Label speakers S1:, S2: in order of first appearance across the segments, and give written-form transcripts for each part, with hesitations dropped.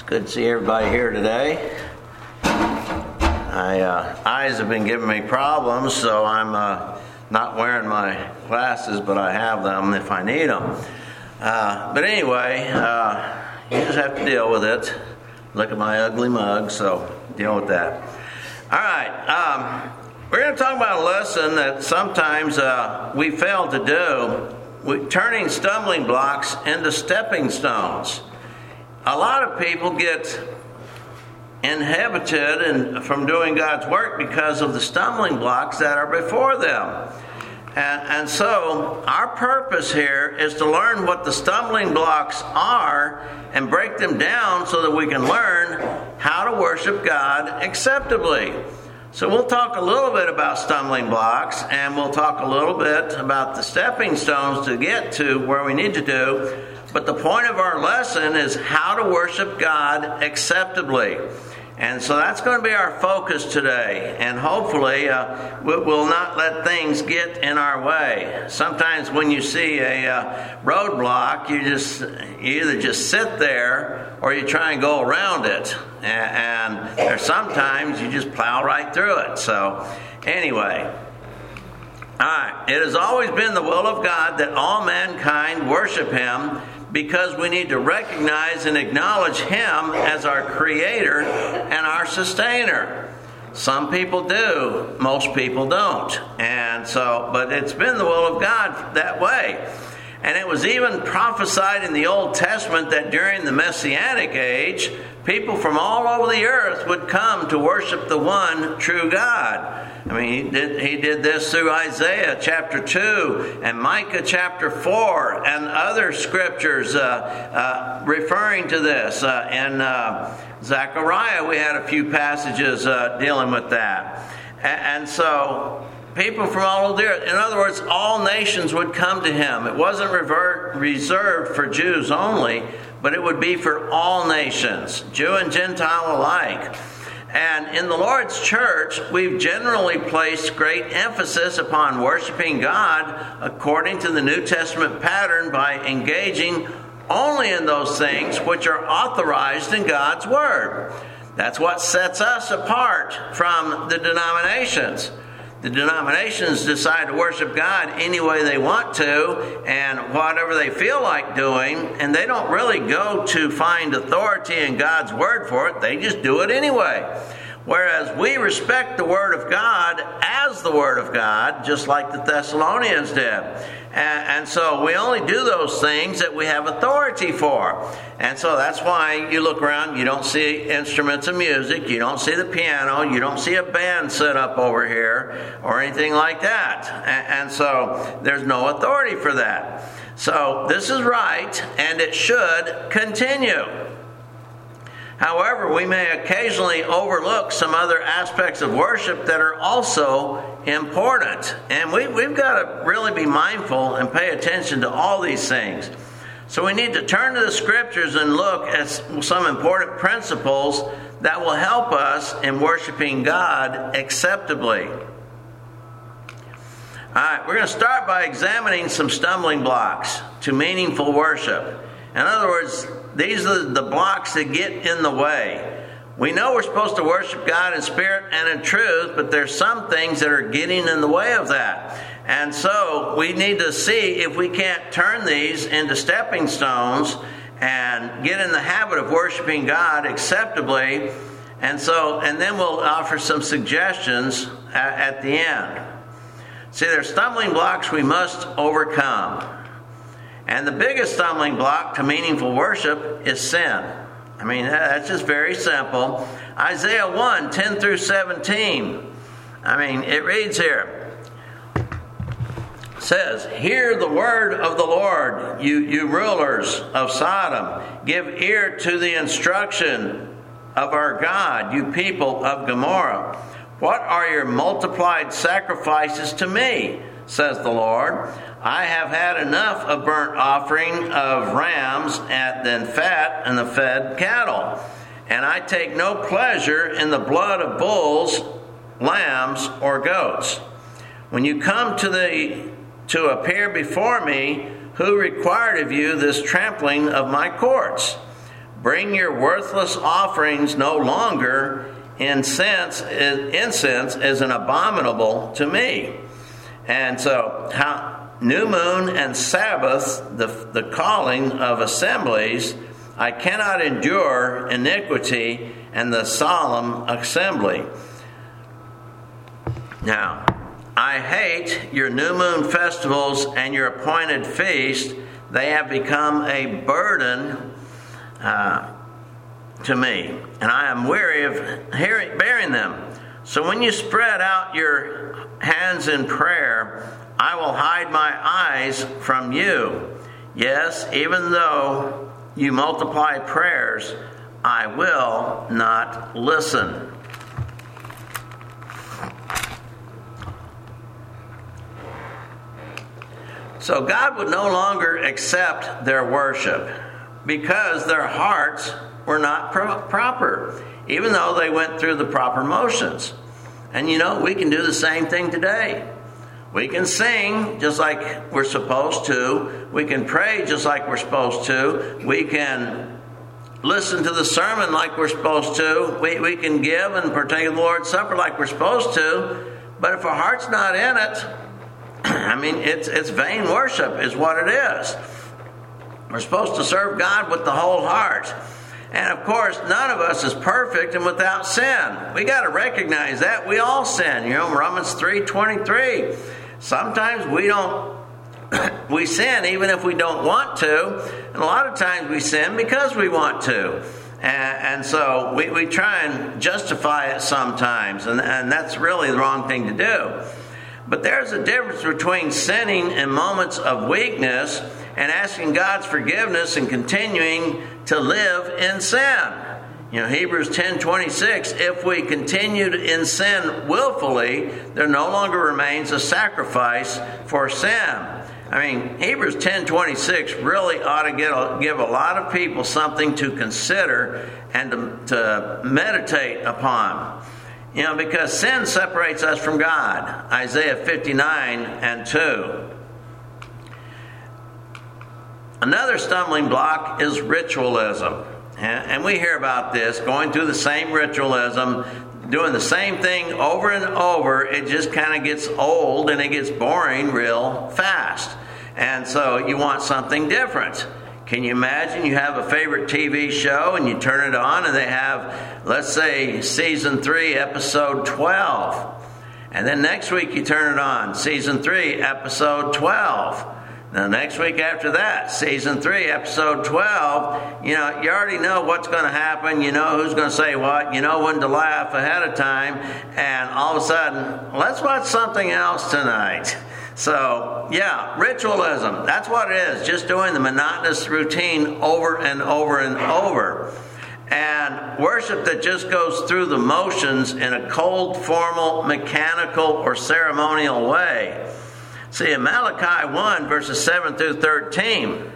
S1: Good to see everybody here today. My eyes have been giving me problems, so I'm not wearing my glasses, but I have them if I need them. But anyway, you just have to deal with it. Look at my ugly mug, so deal with that. All right, we're going to talk about a lesson that sometimes we fail to do, turning stumbling blocks into stepping stones. A lot of people get inhibited from doing God's work because of the stumbling blocks that are before them. And so our purpose here is to learn what the stumbling blocks are and break them down so that we can learn how to worship God acceptably. So we'll talk a little bit about stumbling blocks, and we'll talk a little bit about the stepping stones to get to where we need to do. But the point of our lesson is how to worship God acceptably. And so that's going to be our focus today. And hopefully we'll not let things get in our way. Sometimes when you see a roadblock, you either just sit there or you try and go around it. And there's sometimes you just plow right through it. So anyway. All right. It has always been the will of God that all mankind worship Him, because we need to recognize and acknowledge Him as our Creator and our Sustainer. Some people do, most people don't. But it's been the will of God that way. And it was even prophesied in the Old Testament that during the Messianic age, people from all over the earth would come to worship the one true God. I mean, he did this through Isaiah chapter 2 and Micah chapter 4 and other scriptures referring to this. In Zechariah, we had a few passages dealing with that. And so people from all over the earth, in other words, all nations would come to Him. It wasn't reserved for Jews only, but it would be for all nations, Jew and Gentile alike. And in the Lord's church, we've generally placed great emphasis upon worshiping God according to the New Testament pattern by engaging only in those things which are authorized in God's Word. That's what sets us apart from the denominations. The denominations decide to worship God any way they want to and whatever they feel like doing, and they don't really go to find authority in God's Word for it. They just do it anyway. Whereas we respect the Word of God as the Word of God, just like the Thessalonians did. And so we only do those things that we have authority for. And so that's why you look around, you don't see instruments of music, you don't see the piano, you don't see a band set up over here or anything like that. And so there's no authority for that. So this is right, and it should continue. However, we may occasionally overlook some other aspects of worship that are also important. And we've got to really be mindful and pay attention to all these things. So we need to turn to the Scriptures and look at some important principles that will help us in worshiping God acceptably. All right, we're going to start by examining some stumbling blocks to meaningful worship. In other words, these are the blocks that get in the way. We know we're supposed to worship God in spirit and in truth, but there's some things that are getting in the way of that. And so we need to see if we can't turn these into stepping stones and get in the habit of worshiping God acceptably. And then we'll offer some suggestions at the end. See, there's stumbling blocks we must overcome. And the biggest stumbling block to meaningful worship is sin. I mean, that's just very simple. Isaiah 1, 10 through 17. I mean, it reads here. It says, "Hear the word of the Lord, you rulers of Sodom. Give ear to the instruction of our God, you people of Gomorrah. What are your multiplied sacrifices to me, says the Lord? I have had enough of burnt offering of rams and fat and the fed cattle. And I take no pleasure in the blood of bulls, lambs, or goats. When you come to appear before me, who required of you this trampling of my courts? Bring your worthless offerings no longer. Incense is an abominable to me. And so, new moon and Sabbath, the calling of assemblies, I cannot endure iniquity and the solemn assembly. Now, I hate your new moon festivals and your appointed feast. They have become a burden to me, and I am weary of bearing them. So when you spread out your hands in prayer, I will hide my eyes from you. Yes, even though you multiply prayers, I will not listen. So God would no longer accept their worship because their hearts were not proper, even though they went through the proper motions. And we can do the same thing today. We can sing just like we're supposed to. We can pray just like we're supposed to. We can listen to the sermon like we're supposed to. We can give and partake of the Lord's Supper like we're supposed to. But if our heart's not in it, it's vain worship is what it is. We're supposed to serve God with the whole heart. And of course, none of us is perfect and without sin. We got to recognize that. We all sin. Romans 3:23. Sometimes we sin even if we don't want to. And a lot of times we sin because we want to. And so we try and justify it sometimes. And that's really the wrong thing to do. But there's a difference between sinning in moments of weakness and asking God's forgiveness and continuing to live in sin. Hebrews 10:26, if we continue in sin willfully, there no longer remains a sacrifice for sin. Hebrews 10:26 really ought to give a lot of people something to consider and to meditate upon. Because sin separates us from God. Isaiah 59:2. Another stumbling block is ritualism. And we hear about this, going through the same ritualism, doing the same thing over and over. It just kind of gets old and it gets boring real fast. And so you want something different. Can you imagine you have a favorite TV show and you turn it on and they have, let's say, season 3, episode 12. And then next week you turn it on, season 3, episode 12. Now next week after that, season 3, episode 12, you already know what's going to happen. You know who's going to say what. You know when to laugh ahead of time. And all of a sudden, let's watch something else tonight. So, ritualism. That's what it is. Just doing the monotonous routine over and over and over. And worship that just goes through the motions in a cold, formal, mechanical, or ceremonial way. See, in Malachi 1, verses 7 through 13,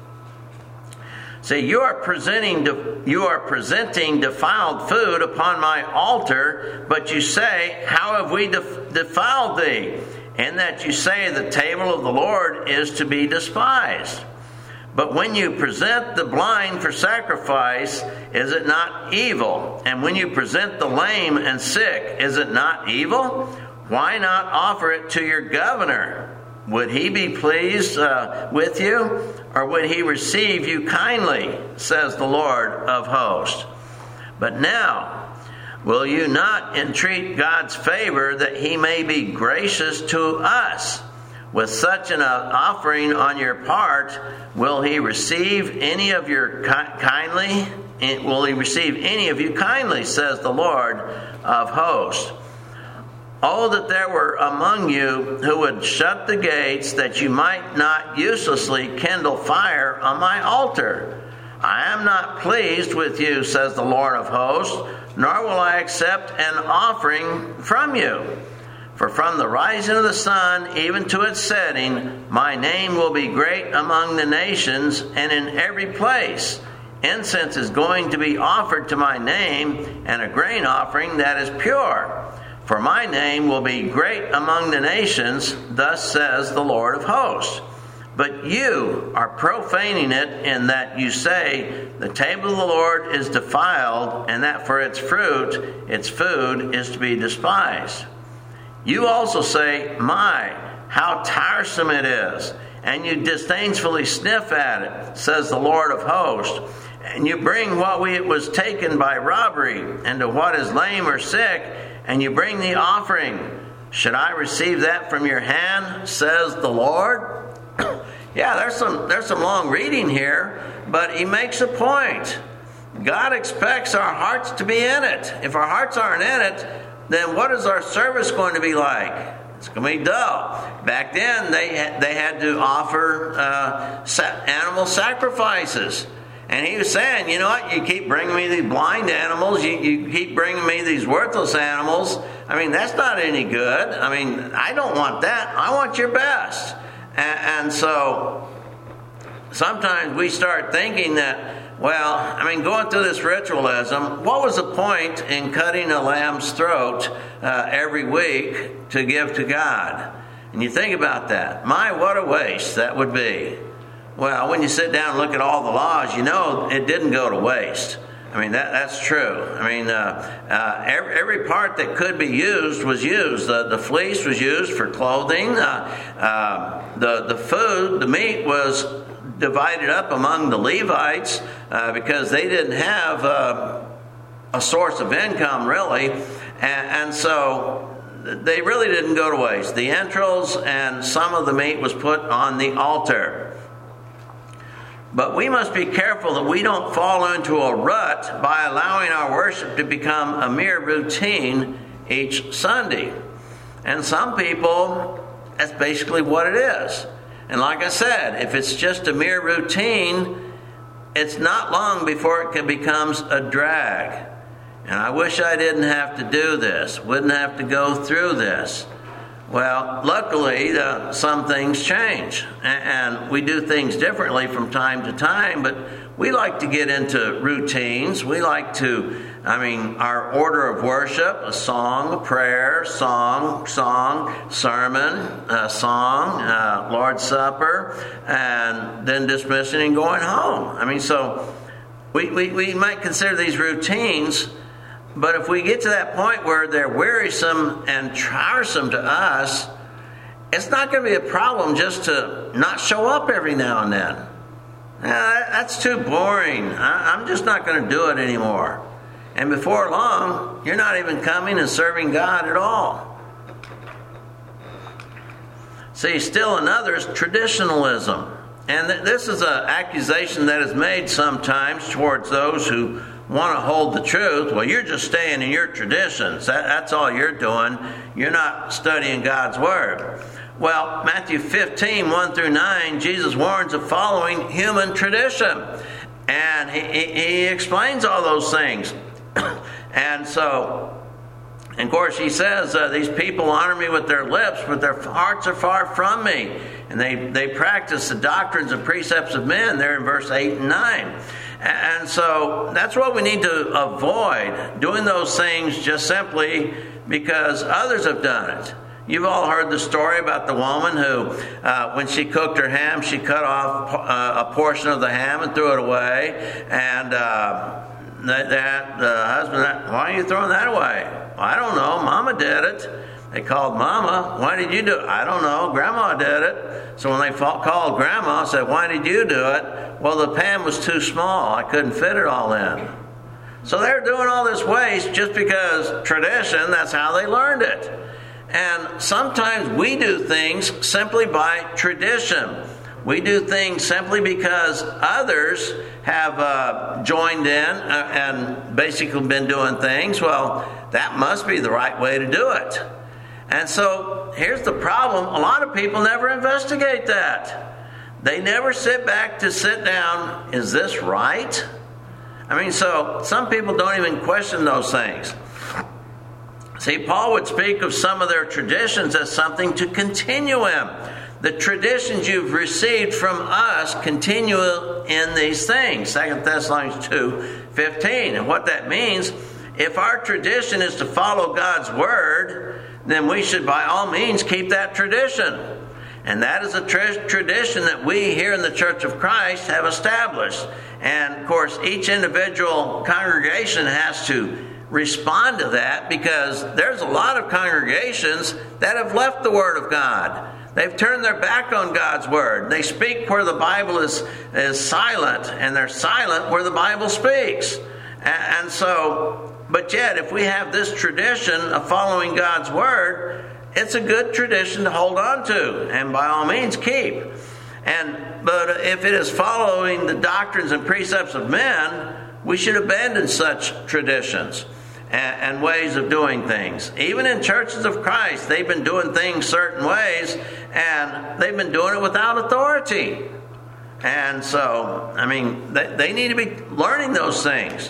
S1: you are presenting defiled food upon my altar, but you say, how have we defiled thee? In that you say the table of the Lord is to be despised. But when you present the blind for sacrifice, is it not evil? And when you present the lame and sick, is it not evil? Why not offer it to your governor? Would he be pleased with you? Or would he receive you kindly, says the Lord of hosts? But now, will you not entreat God's favor that he may be gracious to us? With such an offering on your part, will he receive any of your kindly? Will he receive any of you kindly, says the Lord of hosts? Oh, that there were among you who would shut the gates, that you might not uselessly kindle fire on my altar. I am not pleased with you, says the Lord of hosts, nor will I accept an offering from you. For from the rising of the sun even to its setting, my name will be great among the nations, and in every place incense is going to be offered to my name, and a grain offering that is pure. For my name will be great among the nations, thus says the Lord of hosts. But you are profaning it in that you say, the table of the Lord is defiled, and that for its fruit, its food, is to be despised. You also say, my, how tiresome it is, and you disdainfully sniff at it, says the Lord of hosts. And you bring what was taken by robbery, and to what is lame or sick, and you bring the offering. Should I receive that from your hand, says the Lord? Yeah, there's some long reading here, but he makes a point. God expects our hearts to be in it. If our hearts aren't in it, then what is our service going to be like? It's going to be dull. Back then, they had to offer animal sacrifices. And he was saying, you know what, you keep bringing me these blind animals, you keep bringing me these worthless animals. I mean, that's not any good. I mean, I don't want that. I want your best. And so sometimes we start thinking that, well, I mean, going through this ritualism, what was the point in cutting a lamb's throat every week to give to God? And you think about that. My, what a waste that would be. Well, when you sit down and look at all the laws, you know it didn't go to waste. I mean, that's true. I mean, every part that could be used was used. The fleece was used for clothing. The food, the meat was divided up among the Levites because they didn't have a source of income, really. And so they really didn't go to waste. The entrails and some of the meat was put on the altar. But we must be careful that we don't fall into a rut by allowing our worship to become a mere routine each Sunday. And some people, that's basically what it is. And like I said, if it's just a mere routine, it's not long before it becomes a drag. And I wish I didn't have to do this, wouldn't have to go through this. Well, luckily, some things change, and we do things differently from time to time, but we like to get into routines. We like to, our order of worship, a song, a prayer, song, sermon, song, Lord's Supper, and then dismissing and going home. So we might consider these routines. But if we get to that point where they're wearisome and tiresome to us, it's not going to be a problem just to not show up every now and then. That's too boring. I'm just not going to do it anymore. And before long, you're not even coming and serving God at all. See, still another is traditionalism. And this is an accusation that is made sometimes towards those who want to hold the truth. Well, you're just staying in your traditions. That's all you're doing. You're not studying God's Word. Well, Matthew 15, 1 through 9, Jesus warns of following human tradition. And he explains all those things. And so, of course, he says, these people honor me with their lips, but their hearts are far from me. And they practice the doctrines and precepts of men. They're in verse 8 and 9. And so that's what we need to avoid, doing those things just simply because others have done it. You've all heard the story about the woman who, when she cooked her ham, she cut off a portion of the ham and threw it away. And the husband, why are you throwing that away? Well, I don't know. Mama did it. They called Mama. Why did you do it? I don't know. Grandma did it. So when they called Grandma, said, why did you do it? Well, the pan was too small. I couldn't fit it all in. So they're doing all this waste just because tradition, that's how they learned it. And sometimes we do things simply by tradition. We do things simply because others have joined in and basically been doing things. Well, that must be the right way to do it. And so here's the problem. A lot of people never investigate that. They never sit back to sit down. Is this right? So some people don't even question those things. See, Paul would speak of some of their traditions as something to continue in. The traditions you've received from us continue in these things. 2 Thessalonians 2:15. And what that means, if our tradition is to follow God's Word, then we should by all means keep that tradition. And that is a tradition that we here in the Church of Christ have established. And, of course, each individual congregation has to respond to that, because there's a lot of congregations that have left the Word of God. They've turned their back on God's Word. They speak where the Bible is silent, and they're silent where the Bible speaks. And so, but yet, if we have this tradition of following God's Word, it's a good tradition to hold on to, and by all means keep. But if it is following the doctrines and precepts of men, we should abandon such traditions and ways of doing things. Even in churches of Christ, they've been doing things certain ways, and they've been doing it without authority. And so, I mean, they need to be learning those things.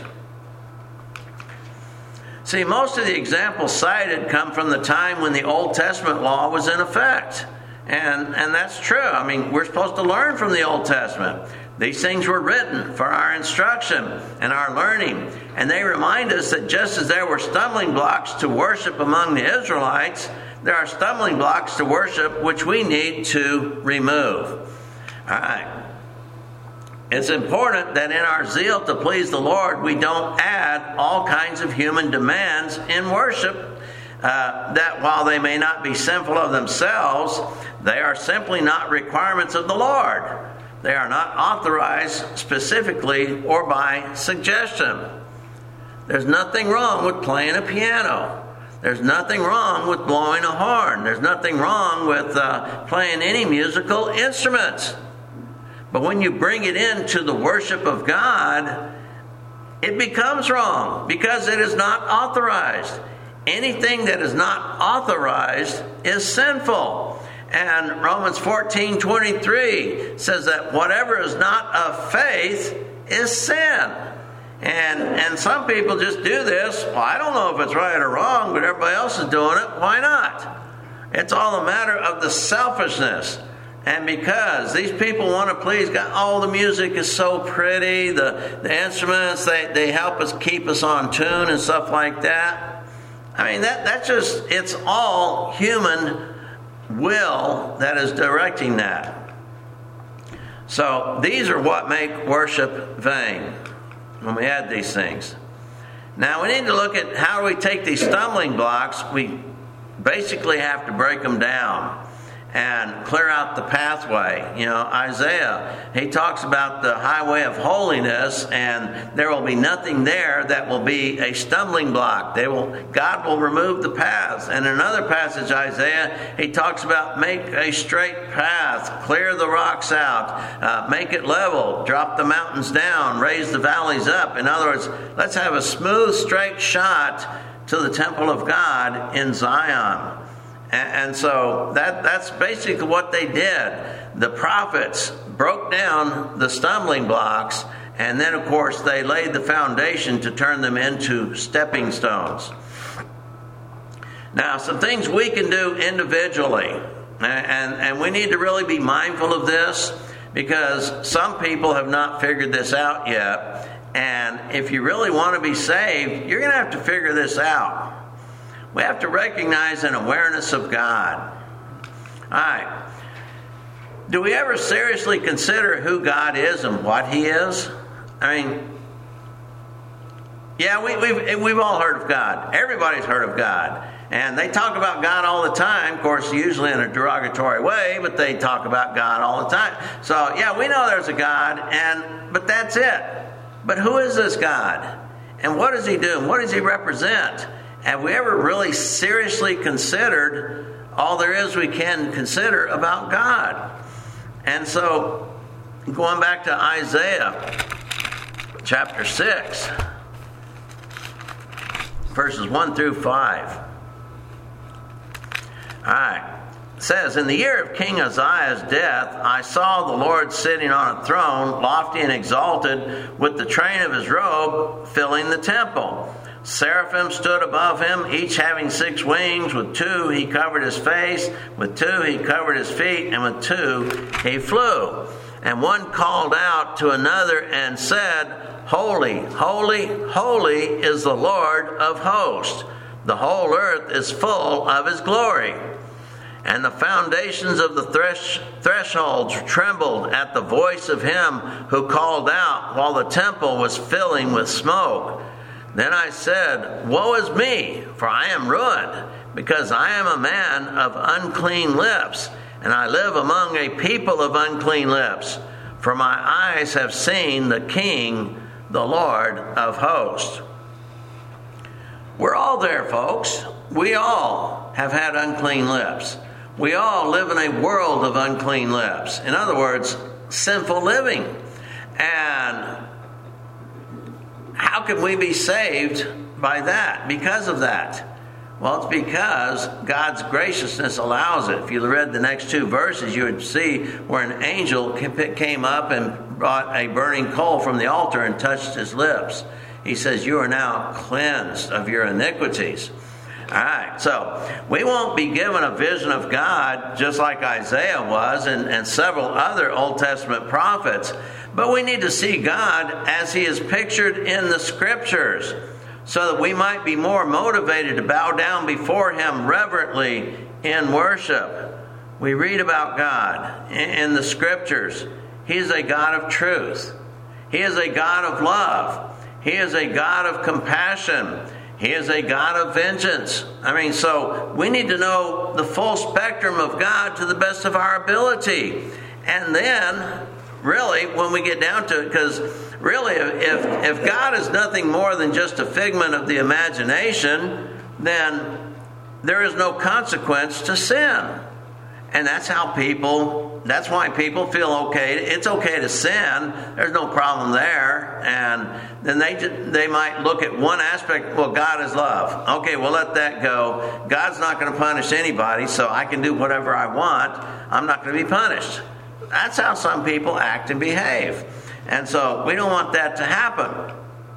S1: See, most of the examples cited come from the time when the Old Testament law was in effect. And that's true. I mean, we're supposed to learn from the Old Testament. These things were written for our instruction and our learning. And they remind us that just as there were stumbling blocks to worship among the Israelites, there are stumbling blocks to worship which we need to remove. All right. It's important that in our zeal to please the Lord, we don't add all kinds of human demands in worship, that while they may not be sinful of themselves, they are simply not requirements of the Lord. They are not authorized specifically or by suggestion. There's nothing wrong with playing a piano. There's nothing wrong with blowing a horn. There's nothing wrong with playing any musical instruments. But when you bring it into the worship of God, it becomes wrong because it is not authorized. Anything that is not authorized is sinful. And Romans 14:23 says that whatever is not of faith is sin. And some people just do this. Well, I don't know if it's right or wrong, but everybody else is doing it. Why not? It's all a matter of the selfishness. And because these people want to please God, oh, the music is so pretty, the instruments, they help us keep us on tune and stuff like that. I mean, that's just, it's all human will that is directing that. So these are what make worship vain when we add these things. Now we need to look at how do we take these stumbling blocks. We basically have to break them down and clear out the pathway. You know, Isaiah, he talks about the highway of holiness, and there will be nothing there that will be a stumbling block. God will remove the paths. And in another passage, Isaiah, he talks about make a straight path, clear the rocks out, make it level, drop the mountains down, raise the valleys up. In other words, let's have a smooth, straight shot to the temple of God in Zion. And so that's basically what they did. The prophets broke down the stumbling blocks, and then, of course, they laid the foundation to turn them into stepping stones. Now, some things we can do individually, and we need to really be mindful of this, because some people have not figured this out yet. And if you really want to be saved, you're going to have to figure this out. We have to recognize an awareness of God. All right. Do we ever seriously consider who God is and what He is? I mean, yeah, we've all heard of God. Everybody's heard of God. And they talk about God all the time, of course, usually in a derogatory way, but they talk about God all the time. So, yeah, we know there's a God, but that's it. But who is this God? And what does He do? And what does He represent? Have we ever really seriously considered all there is we can consider about God? And so, going back to Isaiah chapter 6, verses 1 through 5. All right. It says, in the year of King Uzziah's death, I saw the Lord sitting on a throne, lofty and exalted, with the train of His robe filling the temple. Seraphim stood above Him, each having 6 wings. With 2 He covered His face, with 2 He covered His feet, and with 2 He flew. And one called out to another and said, Holy, holy, holy is the Lord of hosts. The whole earth is full of His glory. And the foundations of the thresholds trembled at the voice of him who called out while the temple was filling with smoke. Then I said, Woe is me, for I am ruined, because I am a man of unclean lips, and I live among a people of unclean lips. For my eyes have seen the King, the Lord of hosts. We're all there, folks. We all have had unclean lips. We all live in a world of unclean lips. In other words, sinful living. And how can we be saved by that, because of that? Well, it's because God's graciousness allows it. If you read the next two verses, you would see where an angel came up and brought a burning coal from the altar and touched his lips. He says, you are now cleansed of your iniquities. All right, so we won't be given a vision of God just like Isaiah was and several other Old Testament prophets, but we need to see God as he is pictured in the Scriptures so that we might be more motivated to bow down before him reverently in worship. We read about God in the Scriptures. He is a God of truth. He is a God of love. He is a God of compassion. He is a God of vengeance. So we need to know the full spectrum of God to the best of our ability. And then, really, when we get down to it, because really, if God is nothing more than just a figment of the imagination, then there is no consequence to sin. And that's why people feel okay. It's okay to sin. There's no problem there. And then they might look at one aspect. Well, God is love. Okay, we'll let that go. God's not going to punish anybody, so I can do whatever I want. I'm not going to be punished. That's how some people act and behave. And so we don't want that to happen.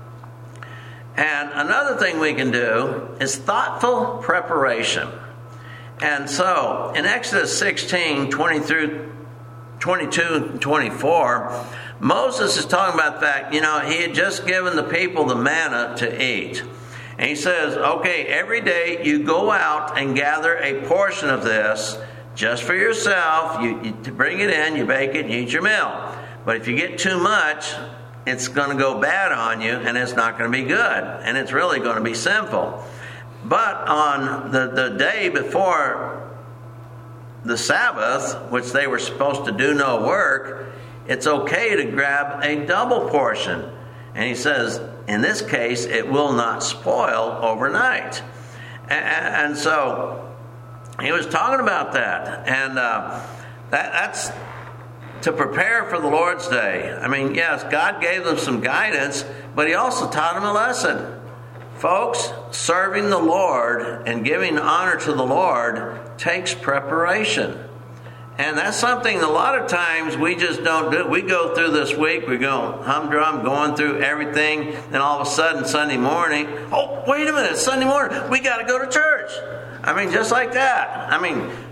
S1: And another thing we can do is thoughtful preparation. And so, in Exodus 16, 20 through 22 and 24, Moses is talking about the fact, he had just given the people the manna to eat. And he says, okay, every day you go out and gather a portion of this just for yourself. You bring it in, you bake it, and you eat your meal. But if you get too much, it's going to go bad on you, and it's not going to be good. And it's really going to be sinful. But on the day before the Sabbath, which they were supposed to do no work, it's okay to grab a double portion. And he says, in this case, it will not spoil overnight. And so he was talking about that. And that's to prepare for the Lord's Day. Yes, God gave them some guidance, but he also taught them a lesson. Folks, serving the Lord and giving honor to the Lord takes preparation. And that's something a lot of times we just don't do. We go through this week, we go humdrum, going through everything, then all of a sudden Sunday morning, oh, wait a minute, Sunday morning, we got to go to church. Just like that.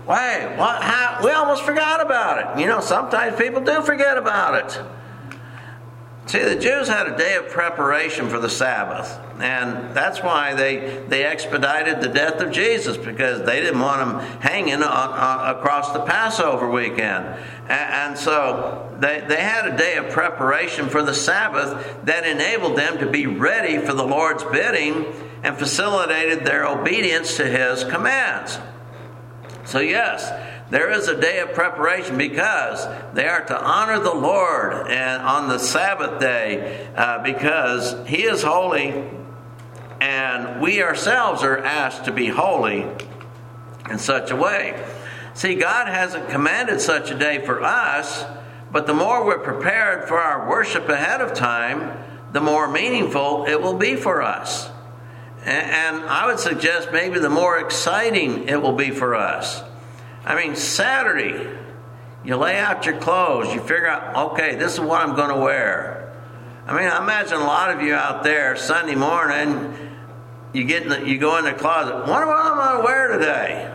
S1: We almost forgot about it. Sometimes people do forget about it. See, the Jews had a day of preparation for the Sabbath, and that's why they expedited the death of Jesus, because they didn't want him hanging across the Passover weekend. And so they had a day of preparation for the Sabbath that enabled them to be ready for the Lord's bidding and facilitated their obedience to his commands. So yes, there is a day of preparation because they are to honor the Lord and on the Sabbath day because he is holy, and we ourselves are asked to be holy in such a way. See, God hasn't commanded such a day for us, but the more we're prepared for our worship ahead of time, the more meaningful it will be for us. And I would suggest maybe the more exciting it will be for us. Saturday, you lay out your clothes. You figure out, okay, this is what I'm going to wear. I imagine a lot of you out there, Sunday morning, you go in the closet. What am I going to wear today?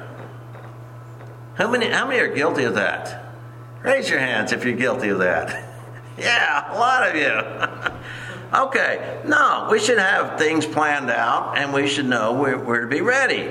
S1: How many are guilty of that? Raise your hands if you're guilty of that. Yeah, a lot of you. Okay, no, we should have things planned out, and we should know we're to be ready.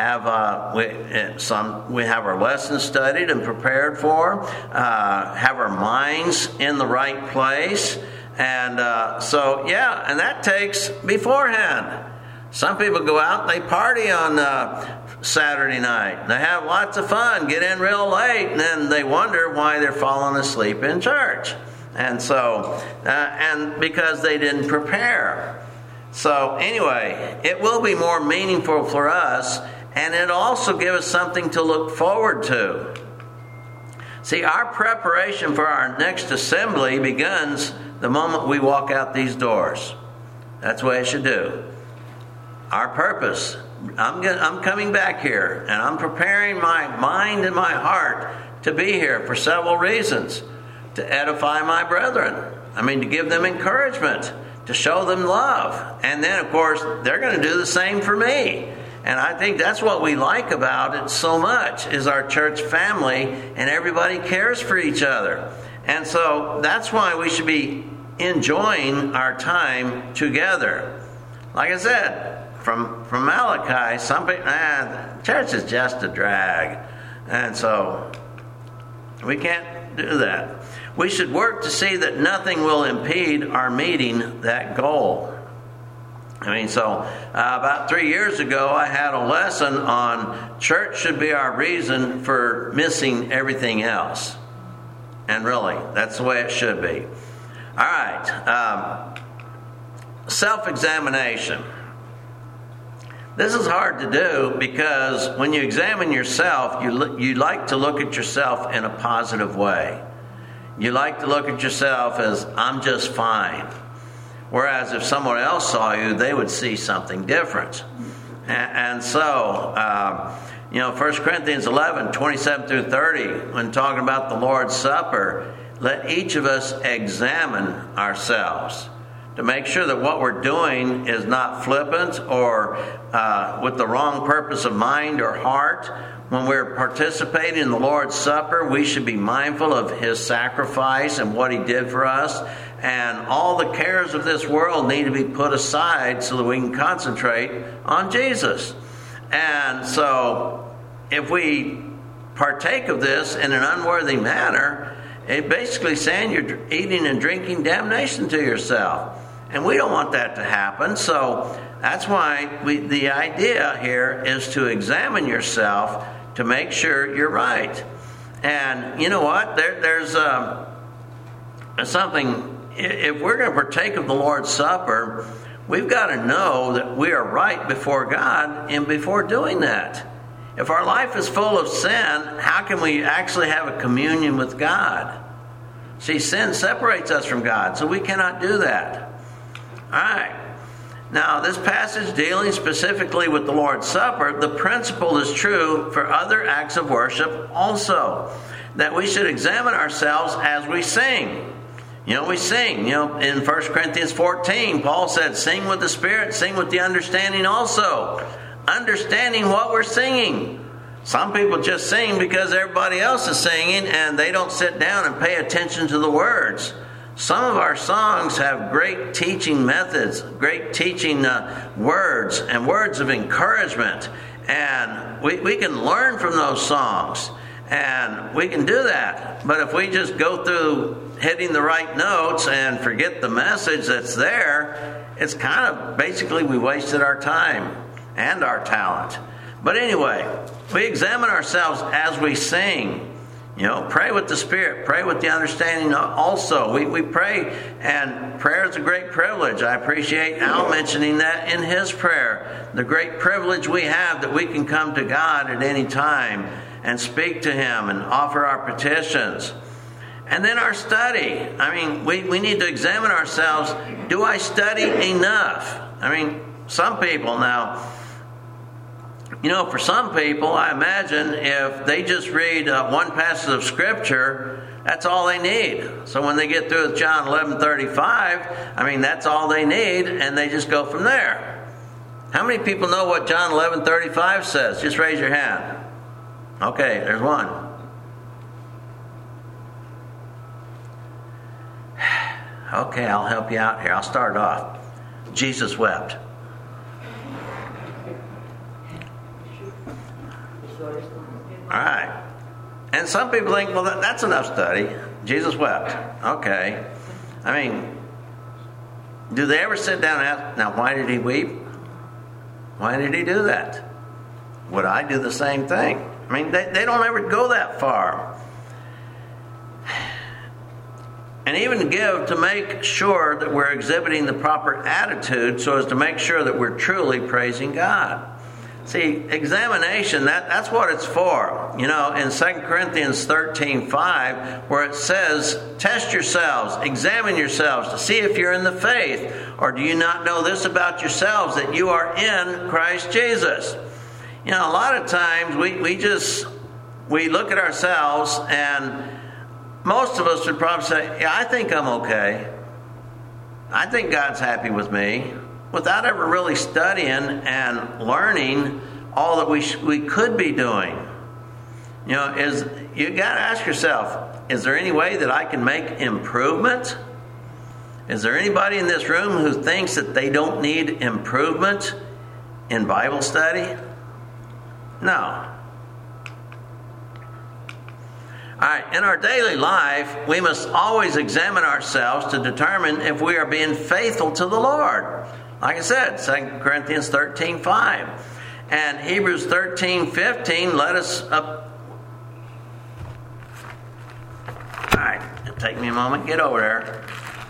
S1: We have our lessons studied and prepared for. Have our minds in the right place, and and that takes beforehand. Some people go out and they party on Saturday night. They have lots of fun, get in real late, and then they wonder why they're falling asleep in church. And so, and because they didn't prepare. So anyway, it will be more meaningful for us, and it'll also give us something to look forward to. See, our preparation for our next assembly begins the moment we walk out these doors. That's the way it should do. Our purpose. I'm coming back here, and I'm preparing my mind and my heart to be here for several reasons. To edify my brethren. To give them encouragement, to show them love. And then, of course, they're going to do the same for me. And I think that's what we like about it so much, is our church family, and everybody cares for each other. And so that's why we should be enjoying our time together. Like I said, from Malachi, some people, church is just a drag. And so we can't do that. We should work to see that nothing will impede our meeting that goal. About 3 years ago, I had a lesson on church should be our reason for missing everything else. And really, that's the way it should be. All right. Self-examination. This is hard to do because when you examine yourself, you like to look at yourself in a positive way. You like to look at yourself as, I'm just fine. Whereas if someone else saw you, they would see something different. And so, 1 Corinthians 11, 27 through 30, when talking about the Lord's Supper, let each of us examine ourselves to make sure that what we're doing is not flippant or with the wrong purpose of mind or heart. When we're participating in the Lord's Supper, we should be mindful of His sacrifice and what He did for us. And all the cares of this world need to be put aside so that we can concentrate on Jesus. And so, if we partake of this in an unworthy manner, it's basically saying you're eating and drinking damnation to yourself. And we don't want that to happen. So, that's why the idea here is to examine yourself to make sure you're right. And you know what? There's something, if we're going to partake of the Lord's Supper, we've got to know that we are right before God and before doing that. If our life is full of sin, how can we actually have a communion with God? See, sin separates us from God, so we cannot do that. All right. Now, this passage dealing specifically with the Lord's Supper, the principle is true for other acts of worship also, that we should examine ourselves as we sing. We sing. In 1 Corinthians 14, Paul said, sing with the Spirit, sing with the understanding also. Understanding what we're singing. Some people just sing because everybody else is singing and they don't sit down and pay attention to the words. Some of our songs have great teaching methods, great teaching words, and words of encouragement. And we can learn from those songs. And we can do that. But if we just go through hitting the right notes and forget the message that's there, it's kind of basically we wasted our time and our talent. But anyway, we examine ourselves as we sing. Pray with the Spirit, pray with the understanding also. We pray, and prayer is a great privilege. I appreciate Al mentioning that in his prayer. The great privilege we have that we can come to God at any time and speak to Him and offer our petitions. And then our study. We need to examine ourselves. Do I study enough? Some people now, for some people, I imagine if they just read one passage of Scripture, that's all they need. So when they get through with John 11:35, that's all they need, and they just go from there. How many people know what John 11:35 says? Just raise your hand. Okay, there's one. Okay, I'll help you out here. I'll start off. Jesus wept. All right. And some people think, well, that's enough study. Jesus wept. Okay. I mean, do they ever sit down and ask, now why did he weep? Why did he do that? Would I do the same thing? I mean, they don't ever go that far. And even give to make sure that we're exhibiting the proper attitude so as to make sure that we're truly praising God. See, examination, that's what it's for. You know, in 2 Corinthians 13:5, where it says, test yourselves, examine yourselves to see if you're in the faith. Or do you not know this about yourselves, that you are in Christ Jesus? You know, a lot of times we look at ourselves, and most of us would probably say, yeah, I think I'm okay. I think God's happy with me, without ever really studying and learning all that we could be doing. You know, you got to ask yourself, is there any way that I can make improvement? Is there anybody in this room who thinks that they don't need improvement in Bible study? No. All right, in our daily life, we must always examine ourselves to determine if we are being faithful to the Lord. Like I said, 2 Corinthians 13:5. And Hebrews 13:15 let us up. All right, it'll take me a moment. Get over there.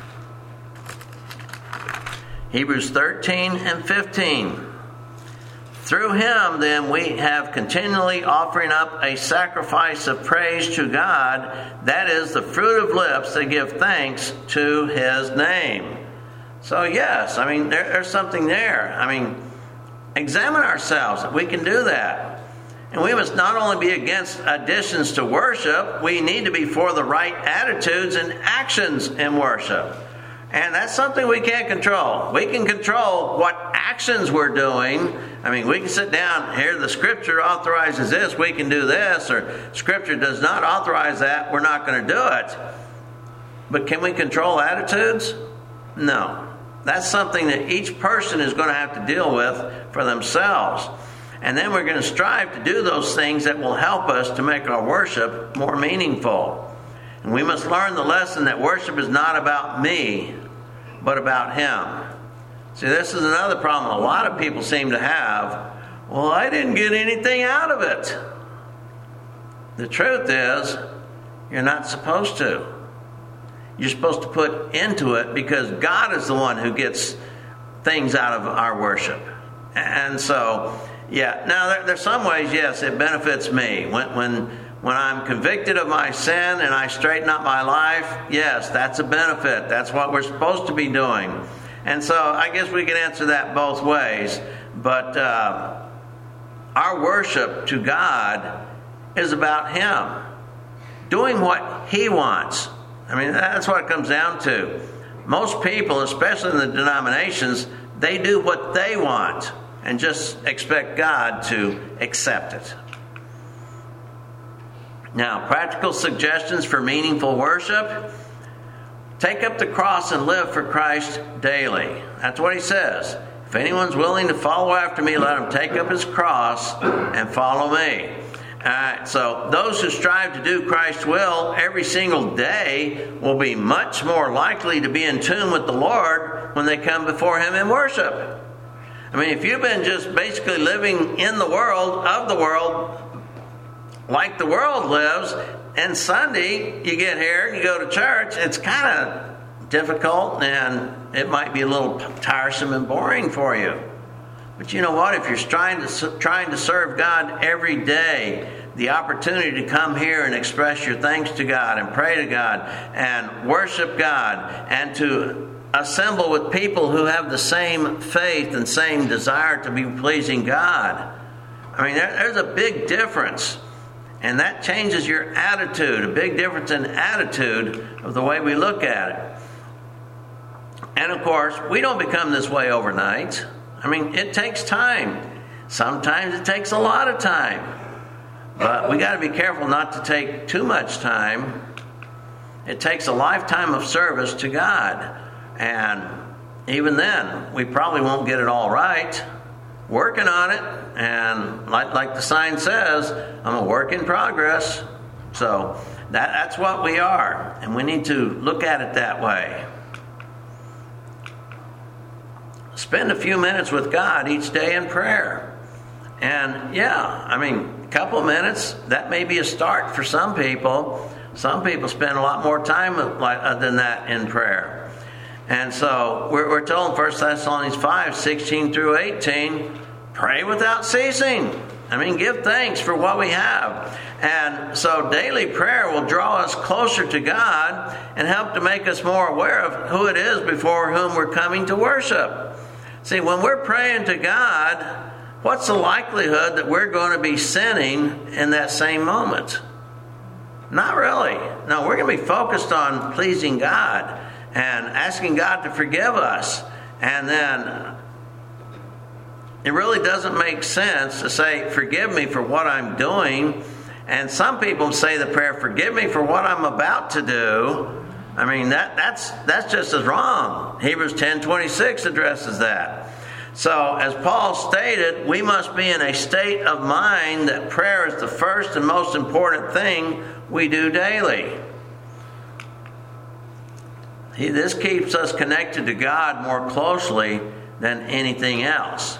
S1: Hebrews 13:15. Through him, then, we have continually offering up a sacrifice of praise to God, that is the fruit of lips that give thanks to his name. So yes, I mean, there's something there. I mean, examine ourselves. We can do that. And we must not only be against additions to worship, we need to be for the right attitudes and actions in worship. And that's something we can't control. We can control what actions we're doing. I mean, we can sit down here, the Scripture authorizes this, we can do this, or Scripture does not authorize that, we're not going to do it. But can we control attitudes? No. That's something that each person is going to have to deal with for themselves. And then we're going to strive to do those things that will help us to make our worship more meaningful. And we must learn the lesson that worship is not about me, but about him. See, this is another problem a lot of people seem to have. Well, I didn't get anything out of it. The truth is, you're not supposed to. You're supposed to put into it, because God is the one who gets things out of our worship. And so, yeah. Now, there's some ways, yes, it benefits me. When I'm convicted of my sin and I straighten up my life, yes, that's a benefit. That's what we're supposed to be doing. And so I guess we can answer that both ways. But our worship to God is about him. Doing what he wants. I mean, that's what it comes down to. Most people, especially in the denominations, they do what they want and just expect God to accept it. Now, practical suggestions for meaningful worship. Take up the cross and live for Christ daily. That's what he says. If anyone's willing to follow after me, let him take up his cross and follow me. So those who strive to do Christ's will every single day will be much more likely to be in tune with the Lord when they come before him in worship. I mean, if you've been just basically living in the world, of the world, like the world lives, and Sunday you get here and you go to church, it's kind of difficult and it might be a little tiresome and boring for you. But you know what? If you're trying to serve God every day, the opportunity to come here and express your thanks to God and pray to God and worship God and to assemble with people who have the same faith and same desire to be pleasing God. I mean, there's a big difference. And that changes your attitude, a big difference in attitude of the way we look at it. And of course, we don't become this way overnight. I mean, it takes time. Sometimes it takes a lot of time. But we got to be careful not to take too much time It takes a lifetime of service to God. And even then, we probably won't get it all right. Working on it. And like the sign says, I'm a work in progress. So that's what we are. And we need to look at it that way. Spend a few minutes with God each day in prayer. And a couple of minutes, that may be a start for some people. Some people spend a lot more time than that in prayer. And so we're told in 1 Thessalonians 5, 16 through 18, pray without ceasing. Give thanks for what we have. And so daily prayer will draw us closer to God and help to make us more aware of who it is before whom we're coming to worship. See, when we're praying to God, what's the likelihood that we're going to be sinning in that same moment? Not really. No, we're going to be focused on pleasing God and asking God to forgive us. And then it really doesn't make sense to say, forgive me for what I'm doing. And some people say the prayer, forgive me for what I'm about to do. That's just as wrong. Hebrews 10:26 addresses that. So, as Paul stated, we must be in a state of mind that prayer is the first and most important thing we do daily. This keeps us connected to God more closely than anything else.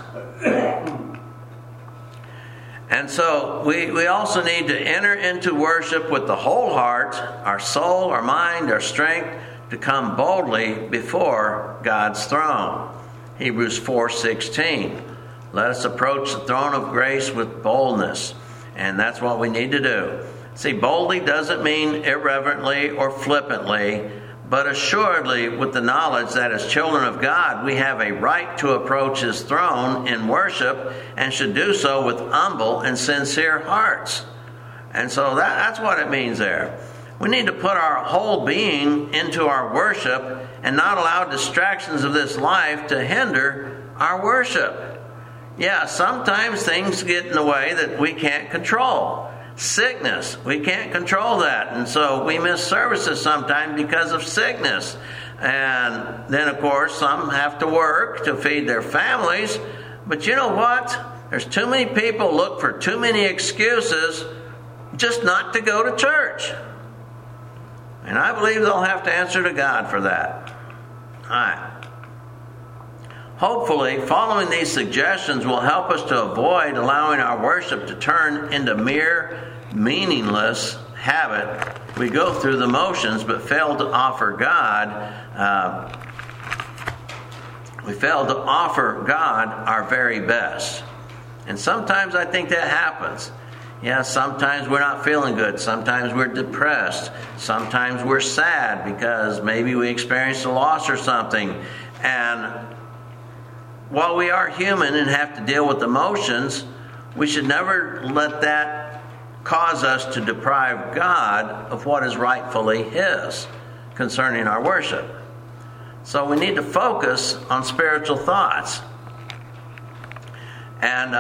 S1: And so we also need to enter into worship with the whole heart, our soul, our mind, our strength, to come boldly before God's throne. Hebrews 4:16. Let us approach the throne of grace with boldness. And that's what we need to do. See, boldly doesn't mean irreverently or flippantly, but assuredly with the knowledge that as children of God, we have a right to approach His throne in worship and should do so with humble and sincere hearts. And so that's what it means there. We need to put our whole being into our worship and not allow distractions of this life to hinder our worship. Yeah, sometimes things get in the way that we can't control. Sickness, we can't control that. And so we miss services sometimes because of sickness. And then, of course, some have to work to feed their families. But you know what? There's too many people look for too many excuses just not to go to church. And I believe they'll have to answer to God for that. All right. Hopefully, following these suggestions will help us to avoid allowing our worship to turn into mere meaningless habit. We go through the motions but fail to offer God. We fail to offer God our very best. And sometimes I think that happens. Yeah, sometimes we're not feeling good. Sometimes we're depressed. Sometimes we're sad because maybe we experienced a loss or something. And while we are human and have to deal with emotions, we should never let that cause us to deprive God of what is rightfully His concerning our worship. So we need to focus on spiritual thoughts. And,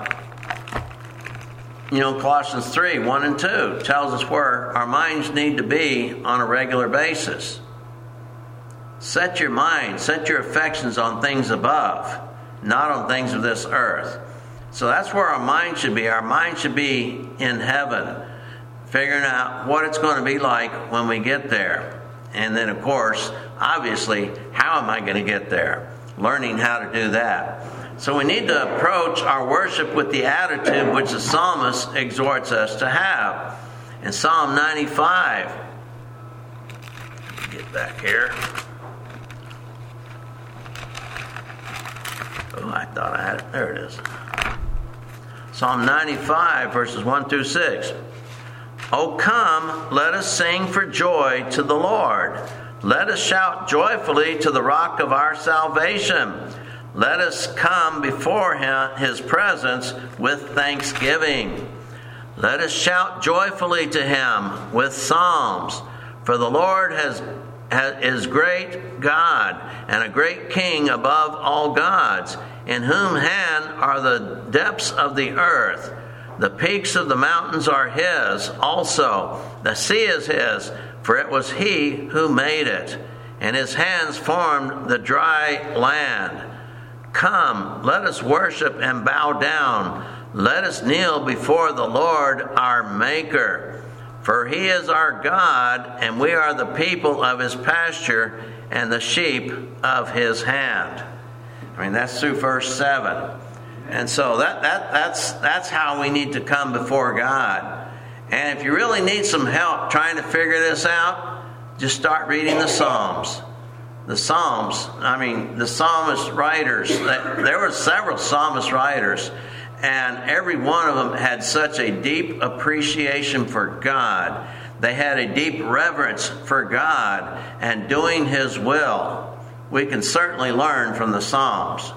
S1: Colossians 3, 1 and 2 tells us where our minds need to be on a regular basis. Set your mind, set your affections on things above, not on things of this earth. So that's where our mind should be. Our mind should be in heaven, figuring out what it's going to be like when we get there. And then, of course, obviously, how am I going to get there? Learning how to do that. So we need to approach our worship with the attitude which the psalmist exhorts us to have. In Psalm 95, get back here. Oh, I thought I had it. There it is. Psalm 95, verses 1 through 6. O come, let us sing for joy to the Lord. Let us shout joyfully to the rock of our salvation. Let us come before His presence with thanksgiving. Let us shout joyfully to Him with psalms. For the Lord is great God and a great King above all gods, in whom hand are the depths of the earth. The peaks of the mountains are His also. The sea is His, for it was he who made it, and his hands formed the dry land. Come, let us worship and bow down. Let us kneel before the Lord our Maker. For he is our God, and we are the people of his pasture and the sheep of his hand. I mean, that's through verse 7. And so that's how we need to come before God. And if you really need some help trying to figure this out, just start reading the Psalms. The Psalms, the psalmist writers, there were several psalmist writers, and every one of them had such a deep appreciation for God. They had a deep reverence for God and doing his will. We can certainly learn from the Psalms.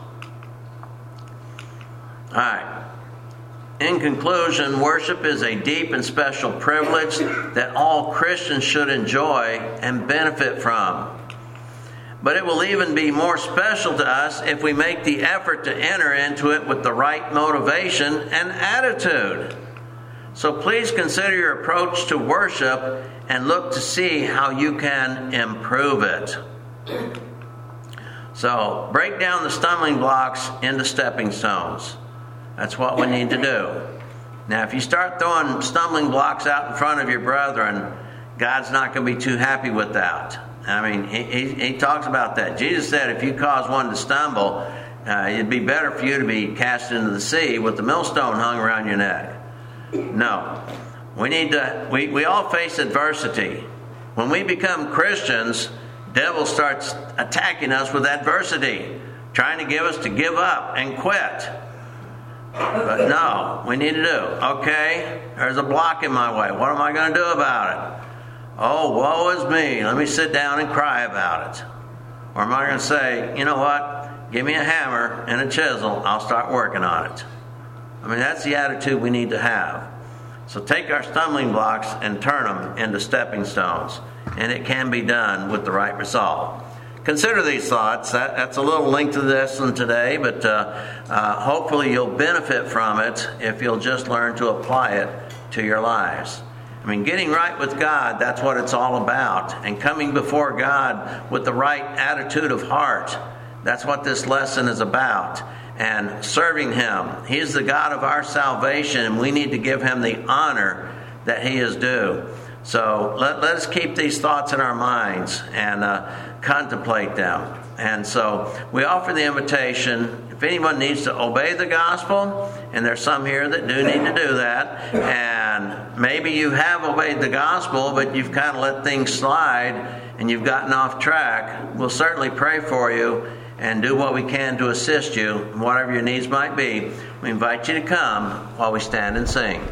S1: All right. In conclusion, worship is a deep and special privilege that all Christians should enjoy and benefit from. But it will even be more special to us if we make the effort to enter into it with the right motivation and attitude. So please consider your approach to worship and look to see how you can improve it. So break down the stumbling blocks into stepping stones. That's what we need to do. Now, if you start throwing stumbling blocks out in front of your brethren, God's not going to be too happy with that. I mean, he talks about that. Jesus said if you cause one to stumble, it'd be better for you to be cast into the sea with the millstone hung around your neck. No. We all face adversity. When we become Christians, the devil starts attacking us with adversity, trying to get us to give up and quit. But no, we need to do. Okay, there's a block in my way. What am I going to do about it? Oh, woe is me. Let me sit down and cry about it. Or am I going to say, you know what? Give me a hammer and a chisel. I'll start working on it. I mean, that's the attitude we need to have. So take our stumbling blocks and turn them into stepping stones. And it can be done with the right result. Consider these thoughts. That's a little length to this one today, but hopefully you'll benefit from it if you'll just learn to apply it to your lives. I mean, getting right with God, that's what it's all about. And coming before God with the right attitude of heart, that's what this lesson is about. And serving him. He is the God of our salvation, and we need to give him the honor that he is due. So let us keep these thoughts in our minds and contemplate them. And so we offer the invitation, if anyone needs to obey the gospel, and there's some here that do need to do that, and maybe you have obeyed the gospel, but you've kind of let things slide and you've gotten off track, we'll certainly pray for you and do what we can to assist you, whatever your needs might be. We invite you to come while we stand and sing.